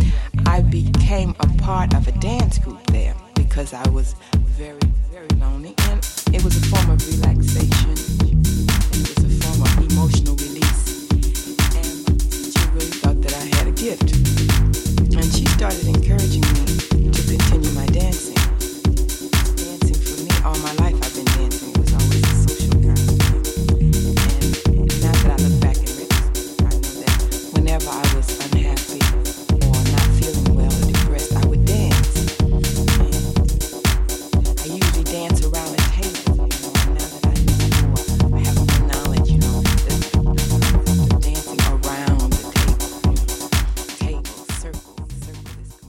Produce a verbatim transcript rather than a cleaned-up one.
I became a part of a dance group there because I was very, very lonely. And it was a form of relaxation. It was a form of emotional relaxation.